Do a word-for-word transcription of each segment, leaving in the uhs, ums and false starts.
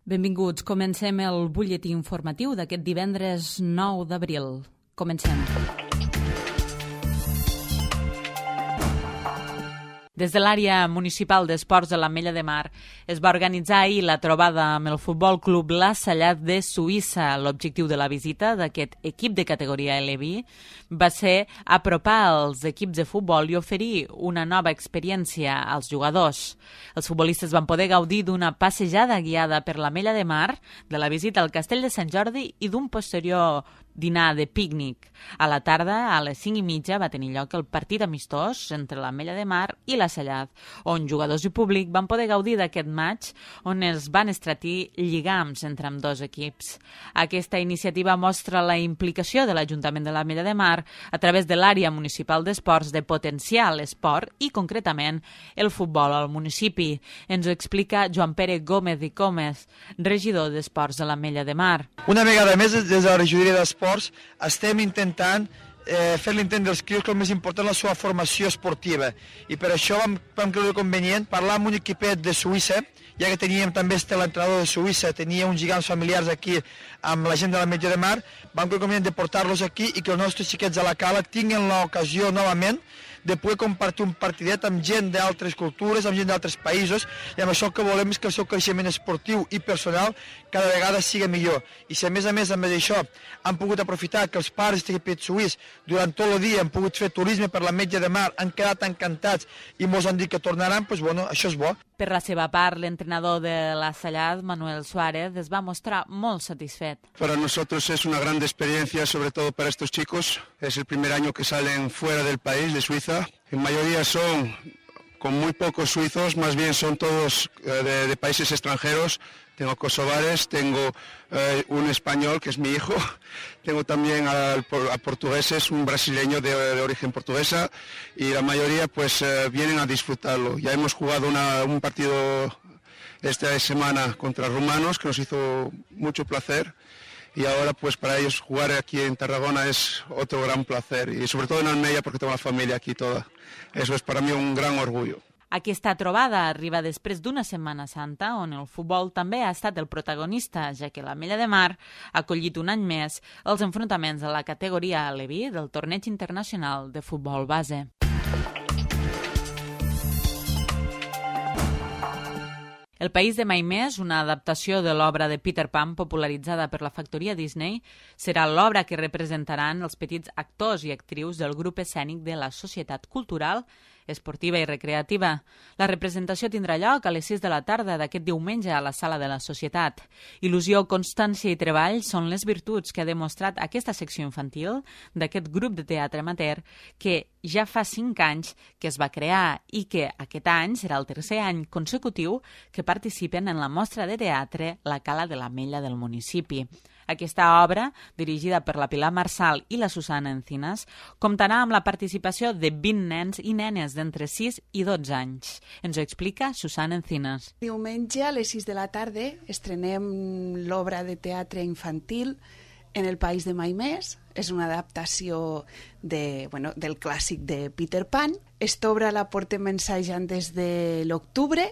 Benvinguts. Comencem el butlletí informatiu d'aquest divendres nou d'abril. Comencem. Des de l'àrea municipal d'esports de l'Ametlla de Mar es va organitzar ahir la trobada amb el Futbol Club La Sallat de Suïssa. L'objectiu de la visita d'aquest equip de categoria L B va ser apropar els equips de futbol i oferir una nova experiència als jugadors. Els futbolistes van poder gaudir d'una passejada guiada per l'Ametlla de Mar, de la visita al Castell de Sant Jordi i d'un posterior dinar de pícnic. A la tarda, a les cinc i mitja, va tenir lloc el partit amistós entre l'Ametlla de Mar i la Sallat, on jugadors i públic van poder gaudir d'aquest match on es van estratir lligams entre ambdós equips. Aquesta iniciativa mostra la implicació de l'Ajuntament de l'Ametlla de Mar a través de l'àrea municipal d'esports de potenciar l'esport i, concretament, el futbol al municipi. Ens ho explica Joan Pere Gómez i Gómez, regidor d'Esports de l'Ametlla de Mar. Una vegada més, des de la regidoria d'Esports estem intentant eh, fer l'entendre als crios que el més important és la seva formació esportiva, i per això vam, vam creure convenient parlar amb un equipet de Suïssa, ja que teníem també l'entrenador de Suïssa, tenia uns gegants familiars aquí amb la gent de l'Ametlla de Mar, vam creure convenient de portar-los aquí i que els nostres xiquets a la cala tinguin l'ocasió novament de poder compartir un partidet amb gent d'altres cultures, amb gent d'altres països, i amb això el que volem és que el seu creixement esportiu i personal cada vegada sigui millor. I si a més a més amb això han pogut aprofitar que els pares d'aquest suís durant tot el dia han pogut fer turisme per l'Ametlla de Mar, han quedat encantats i molts han dit que tornaran, doncs bueno, això és bo. Per la seva part, l'entrenador de la Sallat, Manuel Suárez, es va mostrar molt satisfet. Para nosotros es una gran experiencia, sobre todo para estos chicos. Es el primer año que salen fuera del país, de Suiza. En mayoría son con muy pocos suizos, más bien son todos eh, de, de países extranjeros. Tengo kosovares, tengo eh, un español que es mi hijo, tengo también a, a portugueses, un brasileño de, de origen portuguesa, y la mayoría pues eh, vienen a disfrutarlo. Ya hemos jugado una, un partido esta semana contra rumanos que nos hizo mucho placer, y ahora pues para ellos jugar aquí en Tarragona es otro gran placer, y sobre todo en Almella porque tengo la familia aquí toda. Eso es para mí un gran orgullo. Aquesta trobada arriba després d'una Setmana Santa on el futbol també ha estat el protagonista, ja que l'Ametlla de Mar ha acollit un any més els enfrontaments a la categoria L B del Torneig Internacional de Futbol Base. El país de mai més, una adaptació de l'obra de Peter Pan popularitzada per la factoria Disney, serà l'obra que representaran els petits actors i actrius del grup escènic de la Societat Cultural, Esportiva i Recreativa. La representació tindrà lloc a les sis de la tarda d'aquest diumenge a la Sala de la Societat. Il·lusió, constància i treball són les virtuts que ha demostrat aquesta secció infantil d'aquest grup de teatre amateur que ja fa cinc anys que es va crear i que aquest any serà el tercer any consecutiu que participen en la mostra de teatre La Cala de l'Ametlla del municipi. Aquesta obra, dirigida per la Pilar Marsal i la Susana Encinas, comptarà amb la participació de vint nens i nenes d'entre sis i dotze anys. Ens ho explica Susana Encinas. Diumenge a les sis de la tarda estrenem l'obra de teatre infantil En el país de mai més. És una adaptació de, bueno, del clàssic de Peter Pan. Esta obra la portem ensajant des de l'octubre.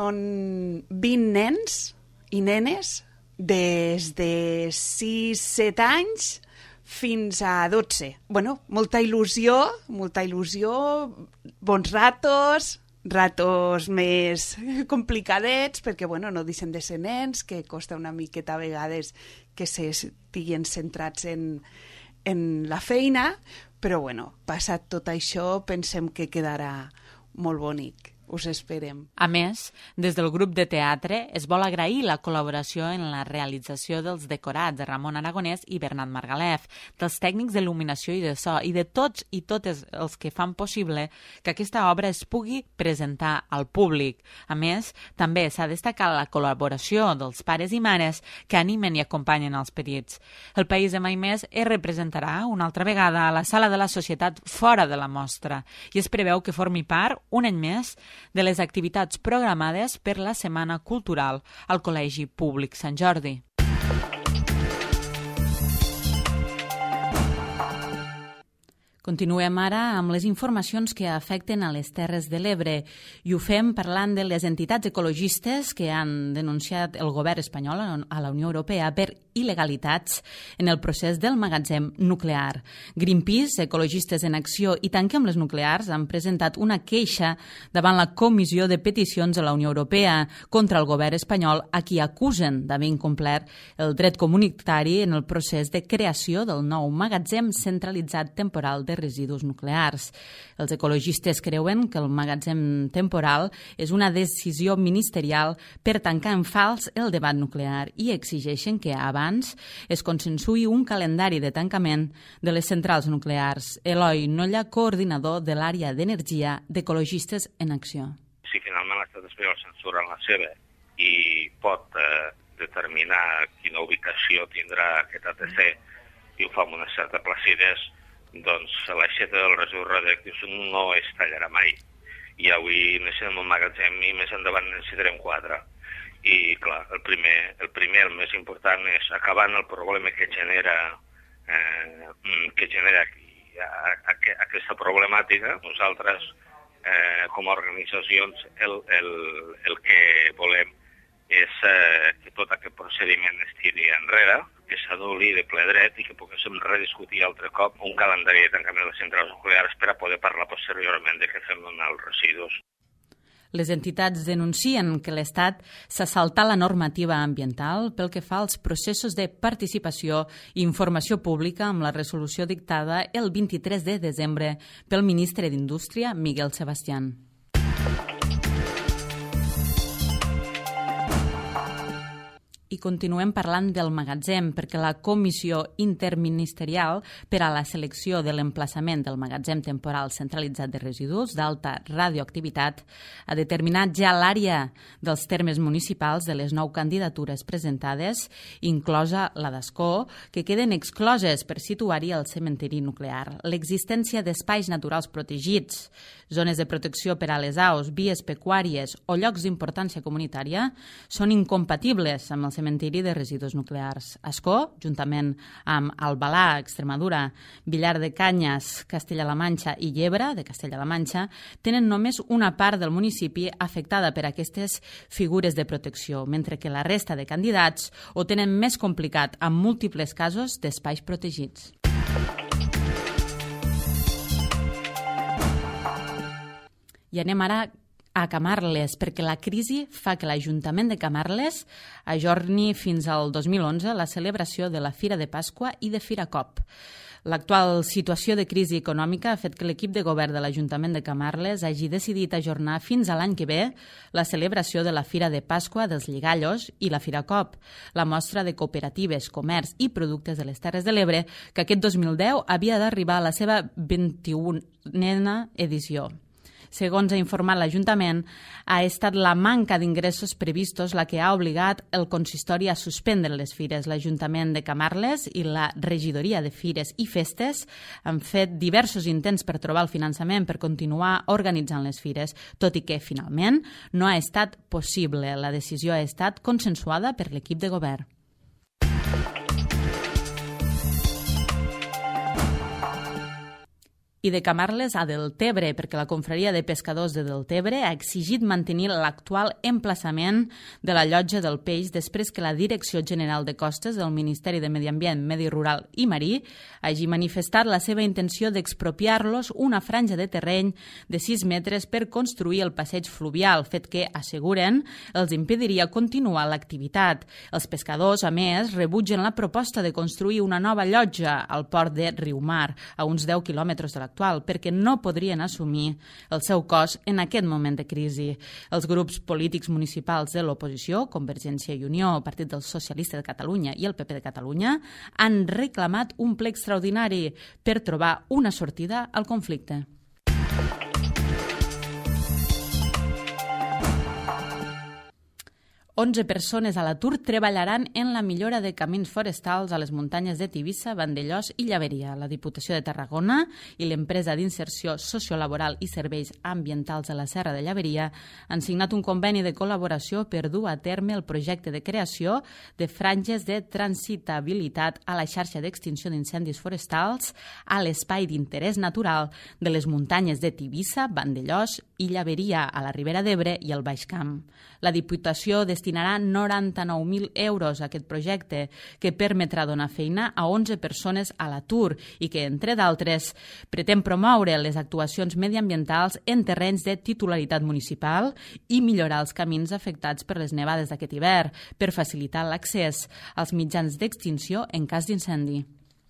Són vint nens i nenes des de sis set anys fins a dotze. Bueno, molta il·lusió, molta il·lusió, bons ratos, ratos més complicadets, perquè bueno, no deixen de ser nens, que costa una miqueta a vegades que s'estiguin centrats en, en la feina, però bueno, passat tot això, pensem que quedarà molt bonic. Us esperem. A més, des del grup de teatre es vol agrair la col·laboració en la realització dels decorats de Ramon Aragonès i Bernat Margalef, dels tècnics d'il·luminació i de so i de tots i totes els que fan possible que aquesta obra es pugui presentar al públic. A més, també s'ha destacat la col·laboració dels pares i mares que animen i acompanyen els petits. El País de Mai Més es representarà una altra vegada a la Sala de la Societat fora de la mostra i es preveu que formi part, un any més, de les activitats programades per la Setmana Cultural al Col·legi Públic Sant Jordi. Continuem ara amb les informacions que afecten a les Terres de l'Ebre i ho fem parlant de les entitats ecologistes que han denunciat el govern espanyol a la Unió Europea per il·legalitats en el procés del magatzem nuclear. Greenpeace, Ecologistes en Acció i Tanquem les Nuclears han presentat una queixa davant la Comissió de Peticions de la Unió Europea contra el govern espanyol, a qui acusen d'haver incomplert el dret comunitari en el procés de creació del nou magatzem centralitzat temporal de residus nuclears. Els ecologistes creuen que el magatzem temporal és una decisió ministerial per tancar en fals el debat nuclear i exigeixen que abans es consensuï un calendari de tancament de les centrals nuclears. Eloi Nolla, coordinador de l'àrea d'energia d'Ecologistes en Acció. Si finalment l'estat espanyol censura la seva i pot eh, determinar quina ubicació tindrà aquest A T C i ho fa amb una certa placidesa, doncs l'aixeta del residus radioactius no es tallarà mai. I avui necessitem un magatzem i més endavant necessitarem quatre. I, clar, el primer, el primer, el més important, és acabar el problema que genera, eh, que genera aquí, a, a, a, aquesta problemàtica. Nosaltres, eh, com a organitzacions, el, el, el que volem és eh, que tot aquest procediment es tiri enrere, que s'aduli de ple dret i que poguéssim rediscutir altre cop un calendari de tancament de les centrals nuclears per a poder parlar posteriorment de què fem amb els residus. Les entitats denuncien que l'Estat s'ha saltat la normativa ambiental pel que fa als processos de participació i informació pública amb la resolució dictada el vint-i-tres de desembre pel ministre d'Indústria, Miguel Sebastián. I continuem parlant del magatzem perquè la Comissió Interministerial per a la selecció de l'emplaçament del magatzem temporal centralitzat de residus d'alta radioactivitat ha determinat ja l'àrea dels termes municipals de les nou candidatures presentades, inclosa la d'Ascó, que queden excloses per situar-hi el cementiri nuclear. L'existència d'espais naturals protegits, zones de protecció per a les aus, vies pecuàries o llocs d'importància comunitària són incompatibles amb el cementiri de residus nuclears. Ascó, juntament amb Albalà, Extremadura, Villar de Canyes, Castella-La Manxa i Llebre, de Castella-La Manxa, tenen només una part del municipi afectada per aquestes figures de protecció, mentre que la resta de candidats ho tenen més complicat amb múltiples casos d'espais protegits. I anem ara a Camarles, perquè la crisi fa que l'Ajuntament de Camarles ajorni fins al dos mil onze la celebració de la Fira de Pasqua i de Firacop. L'actual situació de crisi econòmica ha fet que l'equip de govern de l'Ajuntament de Camarles hagi decidit ajornar fins a l'any que ve la celebració de la Fira de Pasqua dels Lligallos i la Firacop, la mostra de cooperatives, comerç i productes de les Terres de l'Ebre, que aquest dos mil deu havia d'arribar a la seva vint-i-unena edició. Segons ha informat l'Ajuntament, ha estat la manca d'ingressos previstos la que ha obligat el consistori a suspendre les fires. L'Ajuntament de Camarles i la Regidoria de Fires i Festes han fet diversos intents per trobar el finançament per continuar organitzant les fires, tot i que, finalment, no ha estat possible. La decisió ha estat consensuada per l'equip de govern. I de Camarles a Deltebre, perquè la Confraria de Pescadors de Deltebre ha exigit mantenir l'actual emplaçament de la llotja del peix després que la Direcció General de Costes del Ministeri de Medi Ambient, Medi Rural i Marí hagi manifestat la seva intenció d'expropiar-los una franja de terreny de sis metres per construir el passeig fluvial, fet que, asseguren, els impediria continuar l'activitat. Els pescadors, a més, rebutgen la proposta de construir una nova llotja al port de Riumar, a uns deu quilòmetres de la actual, perquè no podrien assumir el seu cost en aquest moment de crisi. Els grups polítics municipals de l'oposició, Convergència i Unió, Partit dels Socialistes de Catalunya i el P P de Catalunya, han reclamat un ple extraordinari per trobar una sortida al conflicte. onze persones a l'atur treballaran en la millora de camins forestals a les muntanyes de Tivissa, Vandellòs i Llaveria. La Diputació de Tarragona i l'empresa d'inserció sociolaboral i serveis ambientals de la Serra de Llaveria han signat un conveni de col·laboració per dur a terme el projecte de creació de franges de transitabilitat a la xarxa d'extinció d'incendis forestals a l'espai d'interès natural de les muntanyes de Tivissa, Vandellòs i Llaveria, a la Ribera d'Ebre i al Baix Camp. La Diputació destinarà noranta-nou mil euros a aquest projecte, que permetrà donar feina a onze persones a l'atur i que, entre d'altres, pretén promoure les actuacions mediambientals en terrenys de titularitat municipal i millorar els camins afectats per les nevades d'aquest hivern per facilitar l'accés als mitjans d'extinció en cas d'incendi.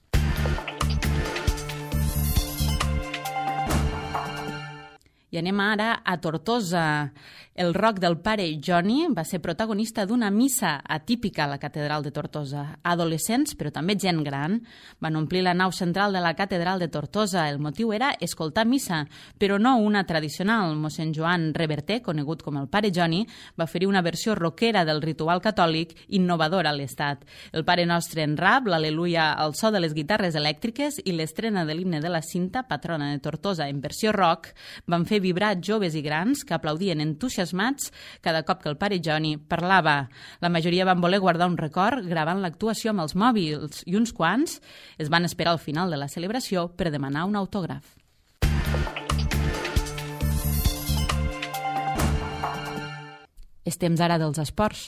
I anem ara a Tortosa. El roc del pare Johnny va ser protagonista d'una missa atípica a la catedral de Tortosa. Adolescents, però també gent gran, van omplir la nau central de la catedral de Tortosa. El motiu era escoltar missa, però no una tradicional. Mossèn Joan Reverter, conegut com el pare Johnny, va oferir una versió rockera del ritual catòlic innovadora a l'estat. El Pare Nostre en rap, l'Aleluia al so de les guitarres elèctriques i l'estrena de l'himne de la Cinta, patrona de Tortosa, en versió rock, van fer vibrar joves i grans que aplaudien entusiasmats cada cop que el pare Johnny parlava. La majoria van voler guardar un record gravant l'actuació amb els mòbils i uns quants es van esperar al final de la celebració per demanar un autògraf. És temps ara dels esports.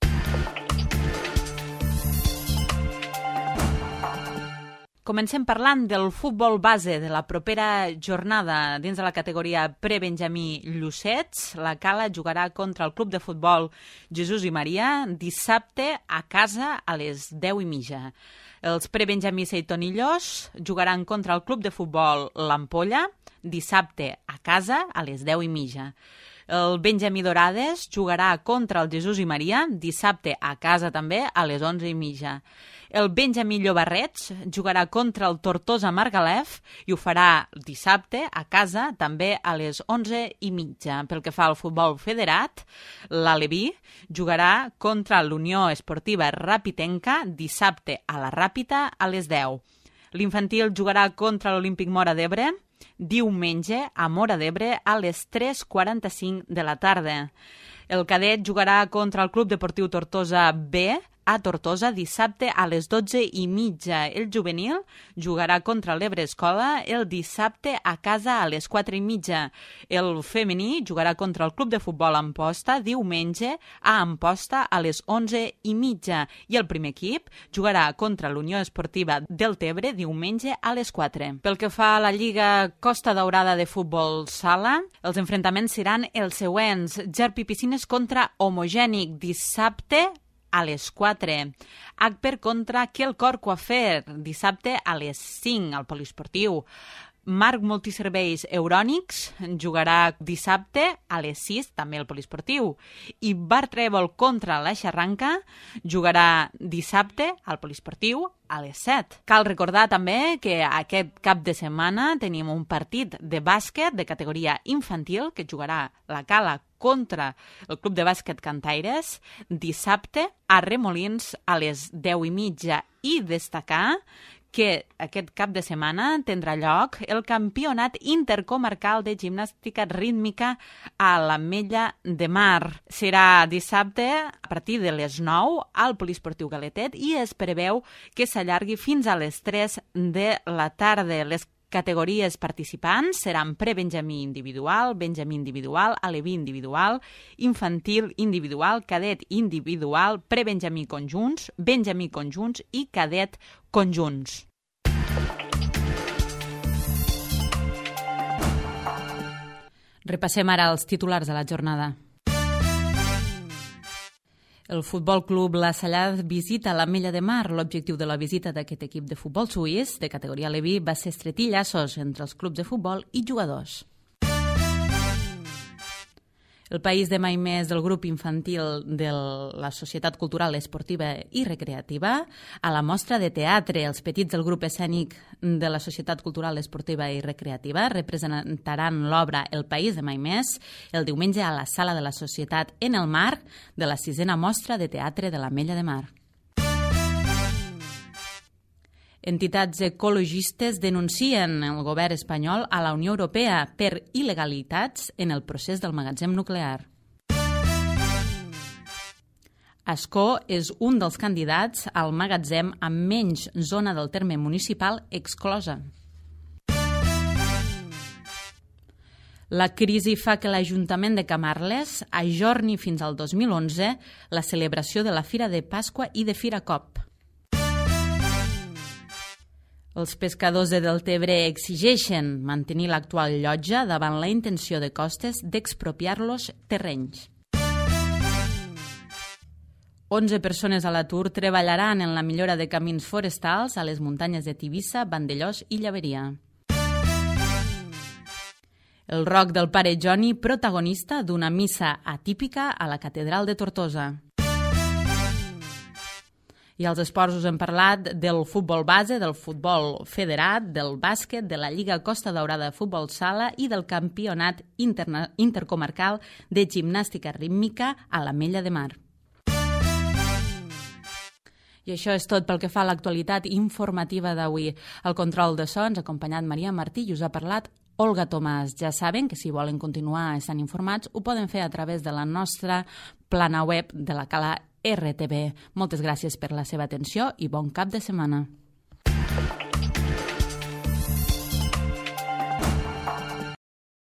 Comencem parlant del futbol base de la propera jornada dins de la categoria pre-Benjamí Llucets. La Cala jugarà contra el club de futbol Jesús i Maria dissabte a casa a les deu i mitja. Els pre-Benjamí Seitonillos jugaran contra el club de futbol l'Ampolla dissabte a casa a les deu i mitja. El Benjamí Dorades jugarà contra el Jesús i Maria dissabte a casa també a les onze i mitja. El Benjamí Llobarrets jugarà contra el Tortosa Margalef i ho farà dissabte a casa també a les onze i mitja. Pel que fa al futbol federat, l'Aleví jugarà contra l'Unió Esportiva Rapitenca dissabte a la Ràpita a les deu. L'infantil jugarà contra l'Olímpic Móra d'Ebre diumenge a Móra d'Ebre a les tres quaranta-cinc de la tarda. El cadet jugarà contra el Club Deportiu Tortosa B a Tortosa dissabte a les dotze i mitja. El juvenil jugarà contra l'Ebre Escola el dissabte a casa a les quatre i mitja. El femení jugarà contra el Club de Futbol Amposta diumenge a Amposta a les onze i mitja. I el primer equip jugarà contra l'Unió Esportiva Deltebre diumenge a les quatre. Pel que fa a la Lliga Costa Daurada de Futbol Sala, els enfrontaments seran els següents. Gerpi Piscines contra Homogènic dissabte a les quatre. Agper contra Quelcor Coafer, dissabte a les cinc, al Poliesportiu. Marc Multiserveis Eurònics jugarà dissabte a les sis, també al Poliesportiu. I Bar Trèvol contra la Xarranca jugarà dissabte al Poliesportiu a les set. Cal recordar també que aquest cap de setmana tenim un partit de bàsquet de categoria infantil que jugarà la Cala contra el Club de Bàsquet Cantaires dissabte a Remolins a les deu i mitja. I destacar que aquest cap de setmana tindrà lloc el Campionat Intercomarcal de Gimnàstica Rítmica a l'Ametlla de Mar. Serà dissabte a partir de les nou al Poliesportiu Galetet i es preveu que s'allargui fins a les tres de la tarda. Les categories participants seran pre-Benjamí individual, Benjamí individual, Aleví individual, infantil individual, cadet individual, pre-Benjamí conjunts, Benjamí conjunts i cadet conjunts. Repassem ara els titulars de la jornada. El Futbol Club La Salladd visita l'Ametlla de Mar. L'objectiu de la visita d'aquest equip de futbol suís de categoria Aleví va ser estretir llaços entre els clubs de futbol i jugadors. El País de Mai Més del grup infantil de la Societat Cultural Esportiva i Recreativa, a la mostra de teatre, els petits del grup escènic de la Societat Cultural Esportiva i Recreativa representaran l'obra El País de Mai Més el diumenge a la Sala de la Societat en el marc de la sisena mostra de teatre de l'Ametlla de Mar. Entitats ecologistes denuncien el govern espanyol a la Unió Europea per il·legalitats en el procés del magatzem nuclear. Ascó és un dels candidats al magatzem amb menys zona del terme municipal exclosa. La crisi fa que l'Ajuntament de Camarles ajorni fins al dos mil onze la celebració de la Fira de Pasqua i de Fira Cop. Els pescadors de Deltebre exigeixen mantenir l'actual llotja davant la intenció de Costes d'expropiar-los terrenys. onze persones a l'atur treballaran en la millora de camins forestals a les muntanyes de Tivissa, Vandellòs i Llaveria. El rock del pare Joni, protagonista d'una missa atípica a la Catedral de Tortosa. I als esports us hem parlat del futbol base, del futbol federat, del bàsquet, de la Lliga Costa Daurada de Futbol Sala i del Campionat interna- intercomarcal de gimnàstica rítmica a l'Ametlla de Mar. I això és tot pel que fa a l'actualitat informativa d'avui. El control de so ens ha acompanyat Maria Martí i us ha parlat Olga Tomàs. Ja saben que si volen continuar estant informats ho poden fer a través de la nostra plana web de la Cala R T B. Moltes gràcies per la seva atenció i bon cap de setmana.